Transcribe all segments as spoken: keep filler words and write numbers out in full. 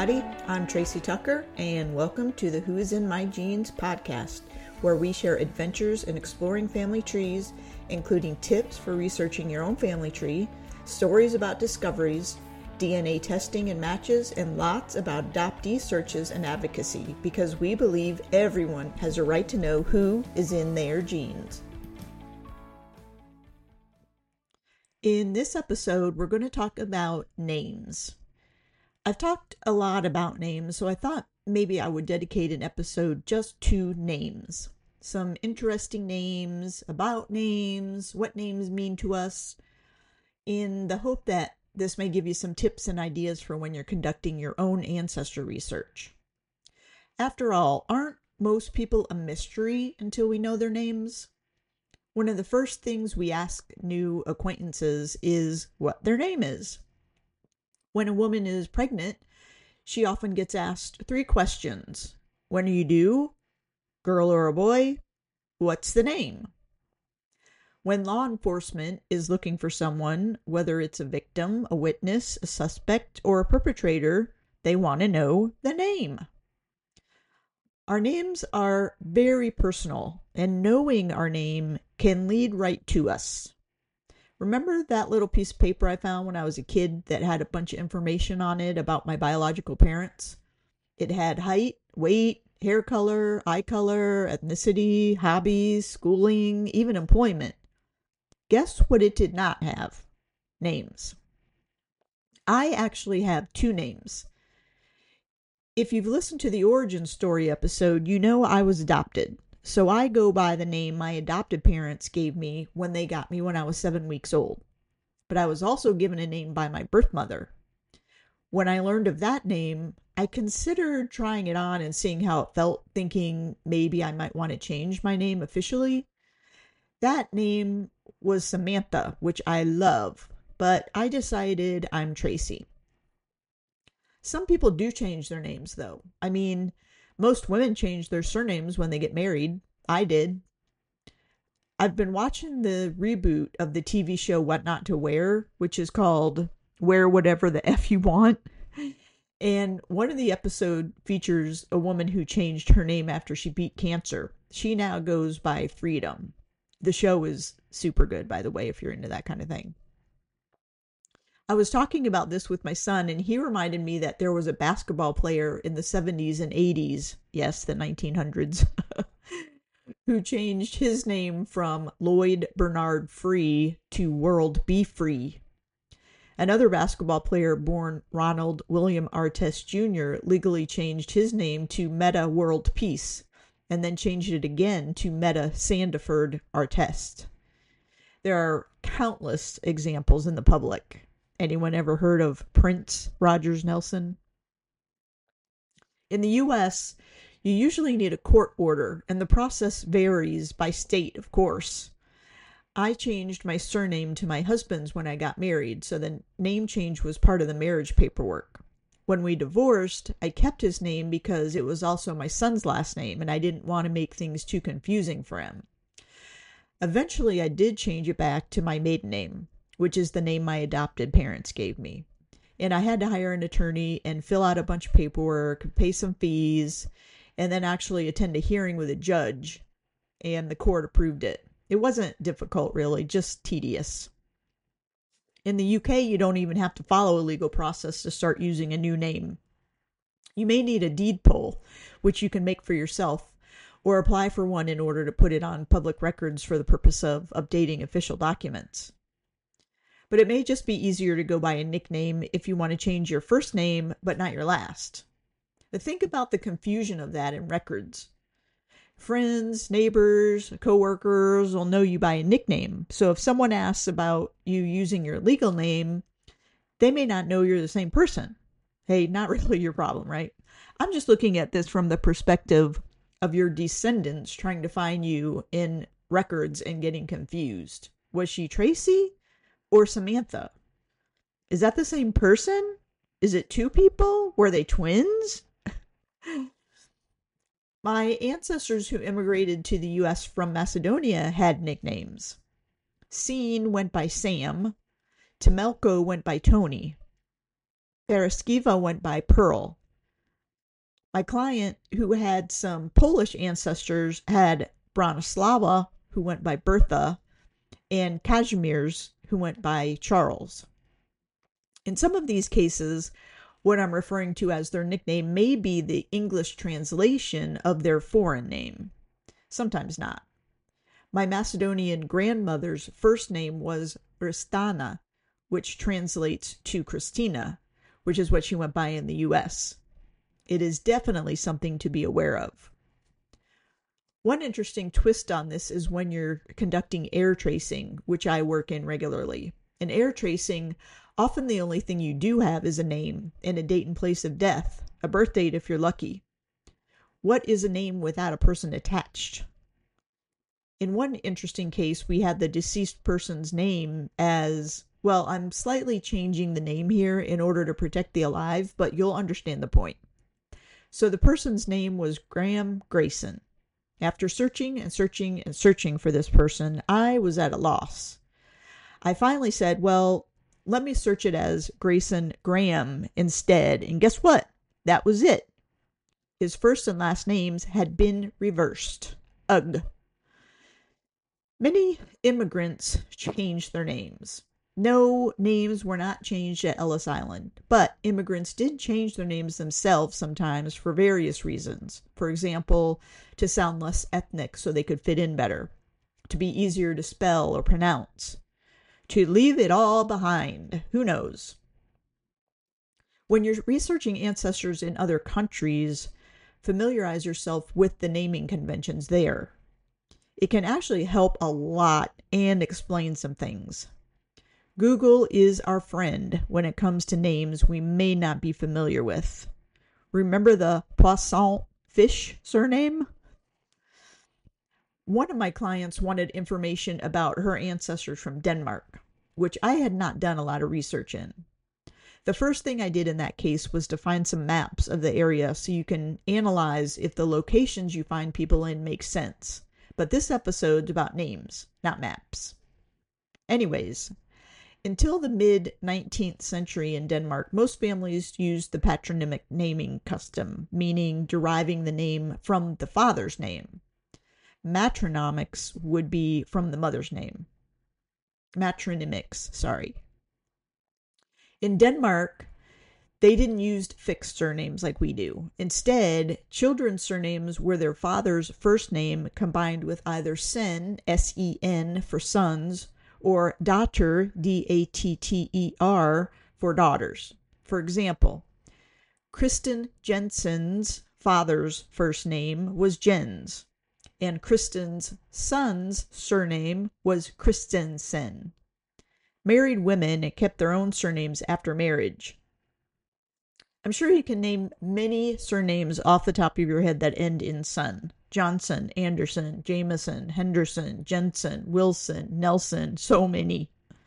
everybody. I'm Tracy Tucker, and welcome to the Who's in My Genes podcast, where we share adventures in exploring family trees, including tips for researching your own family tree, stories about discoveries, D N A testing and matches, and lots about adoptee searches and advocacy, because we believe everyone has a right to know who is in their genes. In this episode, we're going to talk about names. I've talked a lot about names, so I thought maybe I would dedicate an episode just to names. Some interesting names, about names, what names mean to us, in the hope that this may give you some tips and ideas for when you're conducting your own ancestry research. After all, aren't most people a mystery until we know their names? One of the first things we ask new acquaintances is what their name is. When a woman is pregnant, she often gets asked three questions. When are you due? Girl or a boy? What's the name? When law enforcement is looking for someone, whether it's a victim, a witness, a suspect, or a perpetrator, they want to know the name. Our names are very personal, and knowing our name can lead right to us. Remember that little piece of paper I found when I was a kid that had a bunch of information on it about my biological parents? It had height, weight, hair color, eye color, ethnicity, hobbies, schooling, even employment. Guess what it did not have? Names. I actually have two names. If you've listened to the origin story episode, you know I was adopted. So I go by the name my adopted parents gave me when they got me when I was seven weeks old. But I was also given a name by my birth mother. When I learned of that name, I considered trying it on and seeing how it felt, thinking maybe I might want to change my name officially. That name was Samantha, which I love, but I decided I'm Tracy. Some people do change their names, though. I mean, most women change their surnames when they get married. I did. I've been watching the reboot of the T V show What Not to Wear, which is called Wear Whatever the F You Want. And one of the episodes features a woman who changed her name after she beat cancer. She now goes by Freedom. The show is super good, by the way, if you're into that kind of thing. I was talking about this with my son, and he reminded me that there was a basketball player in the seventies and eighties, yes, the nineteen hundreds, who changed his name from Lloyd Bernard Free to World Be Free. Another basketball player born Ronald William Artest Junior legally changed his name to Meta World Peace, and then changed it again to Meta Sandiford Artest. There are countless examples in the public. Anyone ever heard of Prince Rogers Nelson? In the U S, you usually need a court order, and the process varies by state, of course. I changed my surname to my husband's when I got married, so the name change was part of the marriage paperwork. When we divorced, I kept his name because it was also my son's last name, and I didn't want to make things too confusing for him. Eventually, I did change it back to my maiden name, which is the name my adopted parents gave me. And I had to hire an attorney and fill out a bunch of paperwork, pay some fees, and then actually attend a hearing with a judge, and the court approved it. It wasn't difficult, really, just tedious. In the U K, you don't even have to follow a legal process to start using a new name. You may need a deed poll, which you can make for yourself, or apply for one in order to put it on public records for the purpose of updating official documents. But it may just be easier to go by a nickname if you want to change your first name, but not your last. But think about the confusion of that in records. Friends, neighbors, coworkers will know you by a nickname. So if someone asks about you using your legal name, they may not know you're the same person. Hey, not really your problem, right? I'm just looking at this from the perspective of your descendants trying to find you in records and getting confused. Was she Tracy or Samantha? Is that the same person? Is it two people? Were they twins? My ancestors who immigrated to the U S from Macedonia had nicknames. Scene went by Sam. Temelko went by Tony. Paraskiva went by Pearl. My client, who had some Polish ancestors, had Bronislawa, who went by Bertha, and Kazimierz, who went by Charles. In some of these cases, what I'm referring to as their nickname may be the English translation of their foreign name. Sometimes not. My Macedonian grandmother's first name was Ristana, which translates to Christina, which is what she went by in the U S. It is definitely something to be aware of. One interesting twist on this is when you're conducting air tracing, which I work in regularly. In air tracing, often the only thing you do have is a name and a date and place of death, a birth date if you're lucky. What is a name without a person attached? In one interesting case, we had the deceased person's name as, well, I'm slightly changing the name here in order to protect the alive, but you'll understand the point. So the person's name was Graham Grayson. After searching and searching and searching for this person, I was at a loss. I finally said, well, let me search it as Grayson Graham instead. And guess what? That was it. His first and last names had been reversed. Ugh. Many immigrants changed their names. No, names were not changed at Ellis Island, but immigrants did change their names themselves sometimes for various reasons. For example, to sound less ethnic so they could fit in better, to be easier to spell or pronounce, to leave it all behind. Who knows? When you're researching ancestors in other countries, familiarize yourself with the naming conventions there. It can actually help a lot and explain some things. Google is our friend when it comes to names we may not be familiar with. Remember the Poisson fish surname? One of my clients wanted information about her ancestors from Denmark, which I had not done a lot of research in. The first thing I did in that case was to find some maps of the area so you can analyze if the locations you find people in make sense. But this episode's about names, not maps. Anyways, until the mid-nineteenth century in Denmark, most families used the patronymic naming custom, meaning deriving the name from the father's name. Matronymics would be from the mother's name. Matronymics, sorry. In Denmark, they didn't use fixed surnames like we do. Instead, children's surnames were their father's first name combined with either sen, S E N, for sons, or datter, D A T T E R, for daughters. For example, Kristen Jensen's father's first name was Jens, and Kristen's son's surname was Christensen. Married women kept their own surnames after marriage. I'm sure you can name many surnames off the top of your head that end in son. Johnson, Anderson, Jameson, Henderson, Jensen, Wilson, Nelson, so many.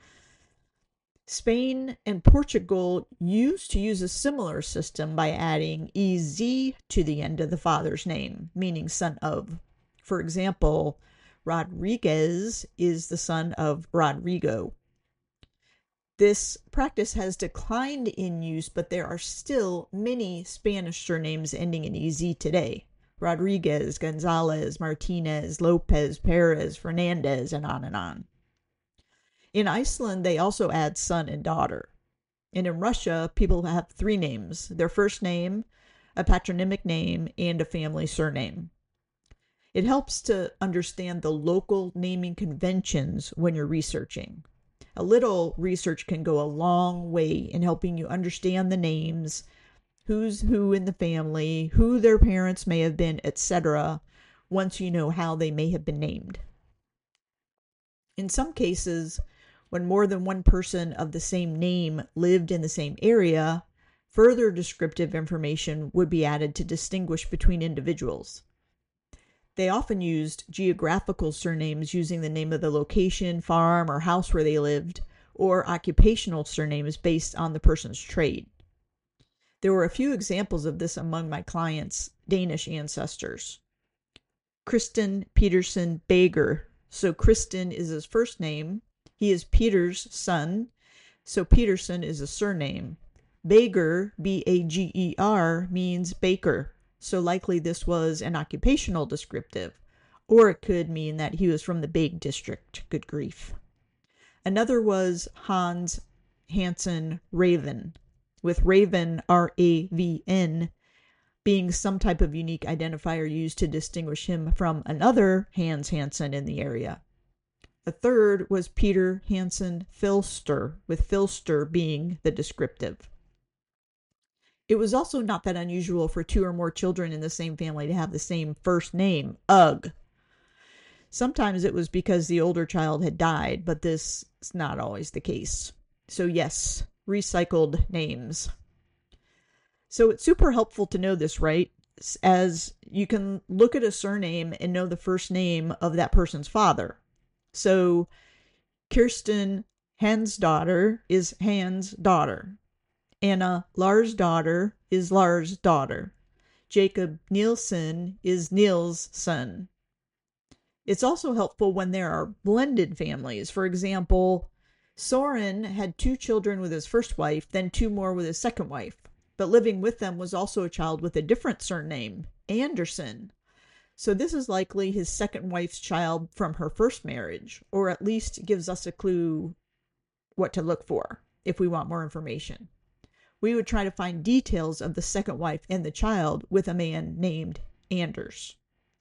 Spain and Portugal used to use a similar system by adding E Z to the end of the father's name, meaning son of. For example, Rodriguez is the son of Rodrigo. This practice has declined in use, but there are still many Spanish surnames ending in E Z today. Rodriguez, Gonzalez, Martinez, Lopez, Perez, Fernandez, and on and on. In Iceland, they also add son and daughter. And in Russia, people have three names: their first name, a patronymic name, and a family surname. It helps to understand the local naming conventions when you're researching. A little research can go a long way in helping you understand the names, who's who in the family, who their parents may have been, et cetera, once you know how they may have been named. In some cases, when more than one person of the same name lived in the same area, further descriptive information would be added to distinguish between individuals. They often used geographical surnames using the name of the location, farm, or house where they lived, or occupational surnames based on the person's trade. There were a few examples of this among my clients' Danish ancestors. Christian Peterson Bager. So Christian is his first name. He is Peter's son, so Peterson is a surname. Bager, B A G E R, means baker, so likely this was an occupational descriptive, or it could mean that he was from the Big District. Good grief. Another was Hans Hansen Raven, with Raven, R A V N, being some type of unique identifier used to distinguish him from another Hans Hansen in the area. A third was Peter Hansen Filster, with Filster being the descriptive. It was also not that unusual for two or more children in the same family to have the same first name, Ugh. Sometimes it was because the older child had died, but this is not always the case. So yes, recycled names. So it's super helpful to know this, right? As you can look at a surname and know the first name of that person's father. So Kirsten Hans' daughter is Hans' daughter. Anna Lars' daughter is Lars' daughter. Jacob Nielsen is Niels' son. It's also helpful when there are blended families. For example, Soren had two children with his first wife, then two more with his second wife. But living with them was also a child with a different surname, Anderson. So this is likely his second wife's child from her first marriage, or at least gives us a clue what to look for if we want more information. We would try to find details of the second wife and the child with a man named Anders.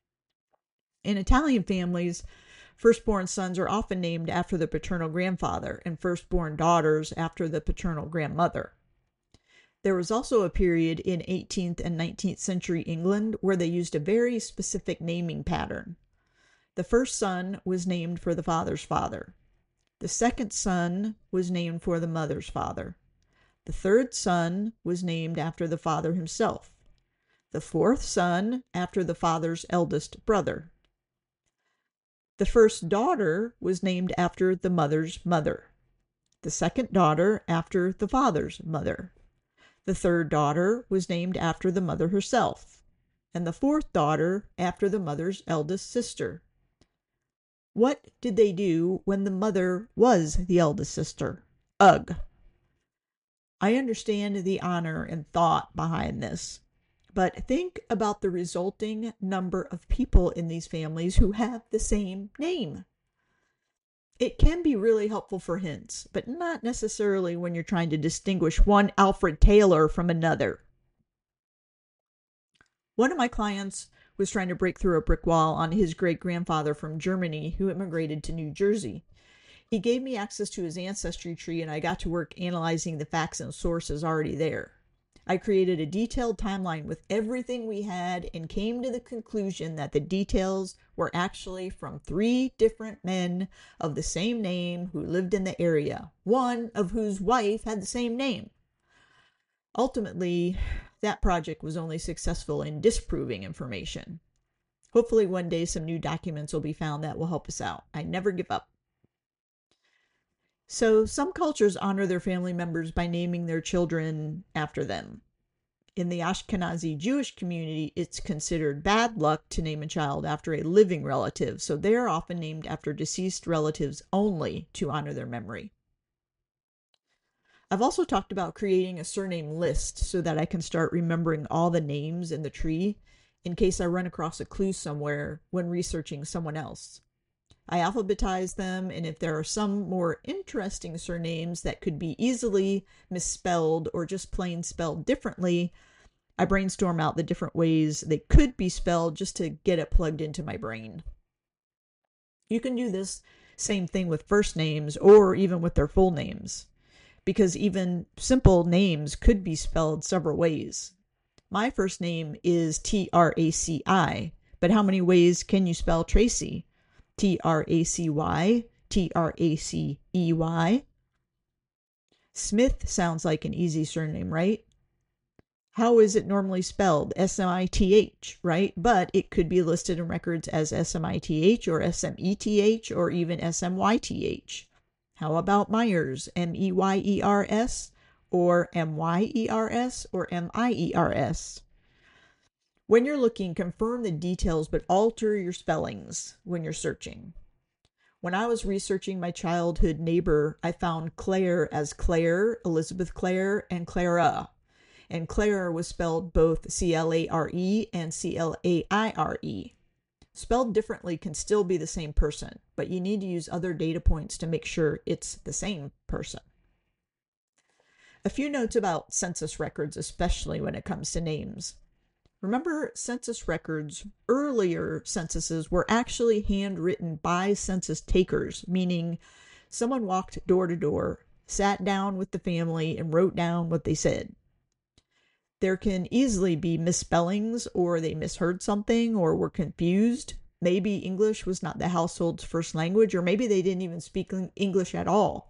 In Italian families, firstborn sons are often named after the paternal grandfather and firstborn daughters after the paternal grandmother. There was also a period in eighteenth and nineteenth century England where they used a very specific naming pattern. The first son was named for the father's father. The second son was named for the mother's father. The third son was named after the father himself. The fourth son after the father's eldest brother. The first daughter was named after the mother's mother. The second daughter after the father's mother. The third daughter was named after the mother herself, and the fourth daughter after the mother's eldest sister. What did they do when the mother was the eldest sister? Ugh. I understand the honor and thought behind this, but think about the resulting number of people in these families who have the same name. It can be really helpful for hints, but not necessarily when you're trying to distinguish one Alfred Taylor from another. One of my clients was trying to break through a brick wall on his great-grandfather from Germany who immigrated to New Jersey. He gave me access to his ancestry tree, and I got to work analyzing the facts and sources already there. I created a detailed timeline with everything we had and came to the conclusion that the details were actually from three different men of the same name who lived in the area, one of whose wife had the same name. Ultimately, that project was only successful in disproving information. Hopefully one day some new documents will be found that will help us out. I never give up. So some cultures honor their family members by naming their children after them. In the Ashkenazi Jewish community, it's considered bad luck to name a child after a living relative, so they are often named after deceased relatives only to honor their memory. I've also talked about creating a surname list so that I can start remembering all the names in the tree in case I run across a clue somewhere when researching someone else. I alphabetize them, and if there are some more interesting surnames that could be easily misspelled or just plain spelled differently, I brainstorm out the different ways they could be spelled just to get it plugged into my brain. You can do this same thing with first names or even with their full names, because even simple names could be spelled several ways. My first name is T R A C I, but how many ways can you spell Tracy? T R A C Y, T R A C E Y. Smith sounds like an easy surname, right? How is it normally spelled? S M I T H, right? But it could be listed in records as S M I T H or S M E T H or even S M Y T H. How about Myers? M E Y E R S or M Y E R S or M I E R S? When you're looking, confirm the details, but alter your spellings when you're searching. When I was researching my childhood neighbor, I found Claire as Claire, Elizabeth Claire, and Clara. and Claire was spelled both C L A R E and C L A I R E. Spelled differently can still be the same person, but you need to use other data points to make sure it's the same person. A few notes about census records, especially when it comes to names. Remember, census records, earlier censuses were actually handwritten by census takers, meaning someone walked door to door, sat down with the family, and wrote down what they said. There can easily be misspellings, or they misheard something, or were confused. Maybe English was not the household's first language, or maybe they didn't even speak English at all.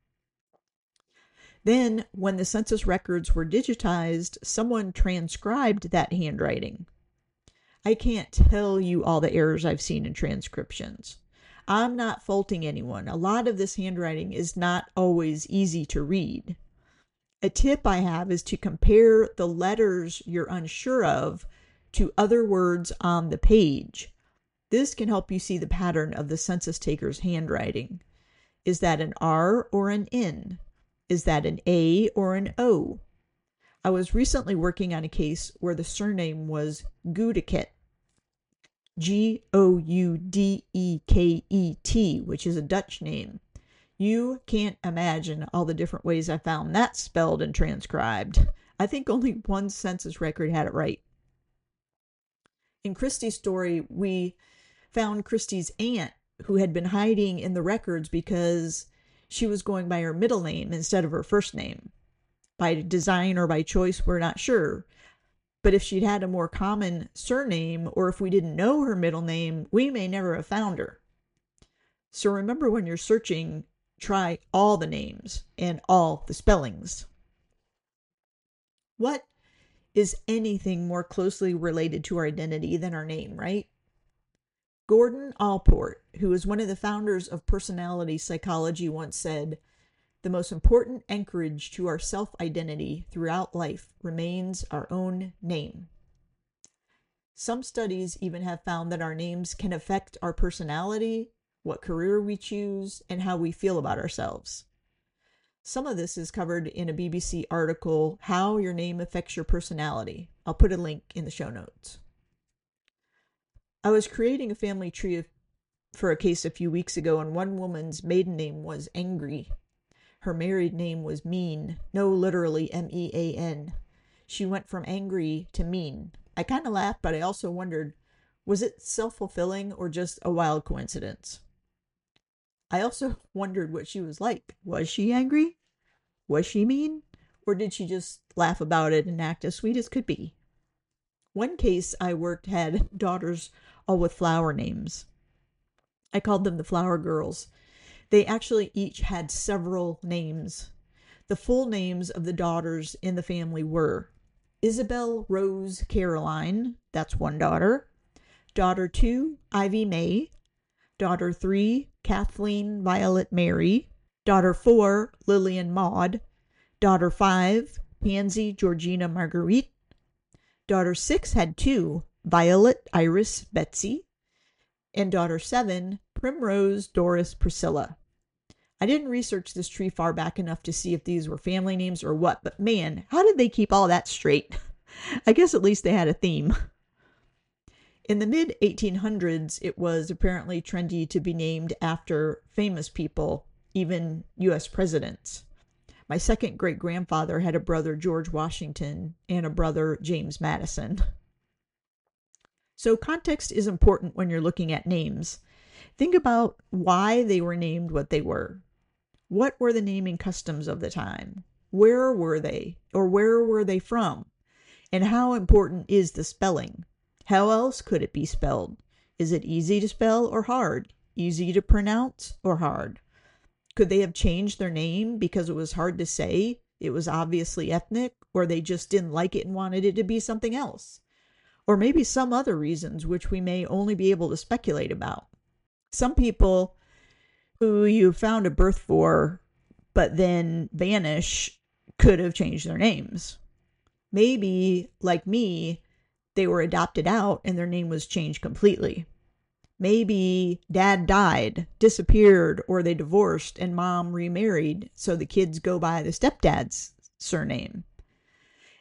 Then, when the census records were digitized, someone transcribed that handwriting. I can't tell you all the errors I've seen in transcriptions. I'm not faulting anyone. A lot of this handwriting is not always easy to read. A tip I have is to compare the letters you're unsure of to other words on the page. This can help you see the pattern of the census taker's handwriting. Is that an R or an N? Is that an A or an O? I was recently working on a case where the surname was Goudeket, G O U D E K E T, which is a Dutch name. You can't imagine all the different ways I found that spelled and transcribed. I think only one census record had it right. In Christy's story, we found Christy's aunt, who had been hiding in the records because she was going by her middle name instead of her first name. By design or by choice, we're not sure. But if she'd had a more common surname, or if we didn't know her middle name, we may never have found her. So remember, when you're searching, try all the names and all the spellings. What is anything more closely related to our identity than our name, right? Gordon Allport, who is one of the founders of personality psychology, once said, "The most important anchorage to our self-identity throughout life remains our own name." Some studies even have found that our names can affect our personality, what career we choose, and how we feel about ourselves. Some of this is covered in a B B C article, How Your Name Affects Your Personality. I'll put a link in the show notes. I was creating a family tree for a case a few weeks ago, and one woman's maiden name was Angry. Her married name was Mean. No, literally M E A N. She went from angry to mean. I kind of laughed, but I also wondered, was it self-fulfilling or just a wild coincidence? I also wondered what she was like. Was she angry? Was she mean? Or did she just laugh about it and act as sweet as could be? One case I worked had daughters all with flower names. I called them the Flower Girls. They actually each had several names. The full names of the daughters in the family were Isabel Rose Caroline, that's one daughter. Daughter two, Ivy May. Daughter three, Kathleen Violet Mary. Daughter four, Lillian Maud. Daughter five, Pansy Georgina Marguerite. Daughter six had two, Violet Iris Betsy. And daughter seven, Primrose Doris Priscilla. I didn't research this tree far back enough to see if these were family names or what, but man, how did they keep all that straight? I guess at least they had a theme. In the mid eighteen hundreds, it was apparently trendy to be named after famous people, even U S presidents. My second great-grandfather had a brother, George Washington, and a brother, James Madison. So context is important when you're looking at names. Think about why they were named what they were. What were the naming customs of the time? Where were they? Or where were they from? And how important is the spelling? How else could it be spelled? Is it easy to spell or hard? Easy to pronounce or hard? Could they have changed their name because it was hard to say, it was obviously ethnic, or they just didn't like it and wanted it to be something else? Or maybe some other reasons which we may only be able to speculate about. Some people who you found a birth for but then vanish could have changed their names. Maybe, like me, they were adopted out and their name was changed completely. Maybe dad died, disappeared, or they divorced and mom remarried, so the kids go by the stepdad's surname.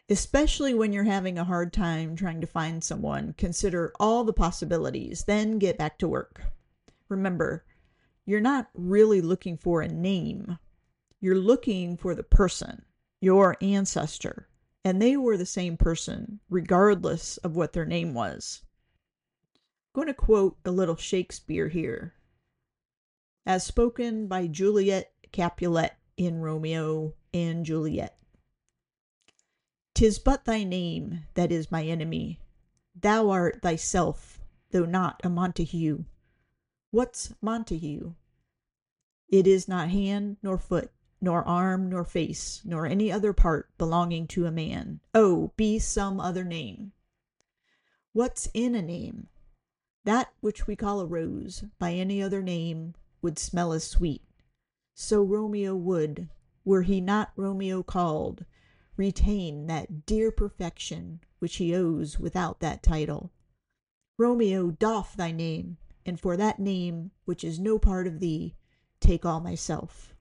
Especially when you're having a hard time trying to find someone, consider all the possibilities, then get back to work. Remember, you're not really looking for a name. You're looking for the person, your ancestor, and they were the same person, regardless of what their name was. I'm going to quote a little Shakespeare here, as spoken by Juliet Capulet in Romeo and Juliet. "'Tis but thy name that is my enemy. Thou art thyself, though not a Montague. What's Montague? It is not hand, nor foot, nor arm, nor face, nor any other part belonging to a man. Oh, be some other name. What's in a name? That which we call a rose, by any other name, would smell as sweet. So Romeo would, were he not Romeo called, retain that dear perfection which he owes without that title. Romeo, doff thy name, and for that name which is no part of thee, take all myself."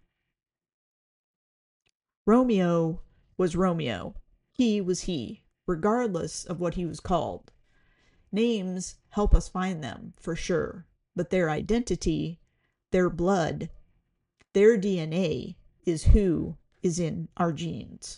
Romeo was Romeo. He was he, regardless of what he was called. Names help us find them, for sure, but their identity, their blood, their D N A is who is in our genes.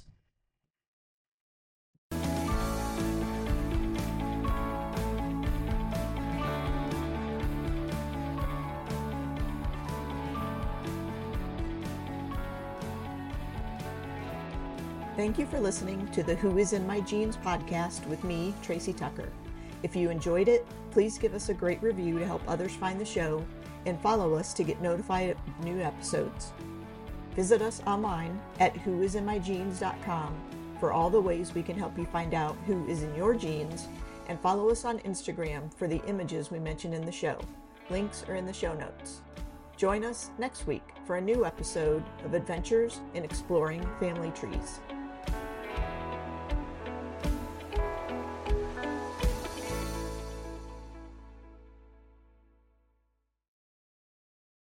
Thank you for listening to the Who Is in My Genes podcast with me, Tracy Tucker. If you enjoyed it, please give us a great review to help others find the show, and follow us to get notified of new episodes. Visit us online at who is in my genes dot com for all the ways we can help you find out who is in your genes, and follow us on Instagram for the images we mention in the show. Links are in the show notes. Join us next week for a new episode of Adventures in Exploring Family Trees.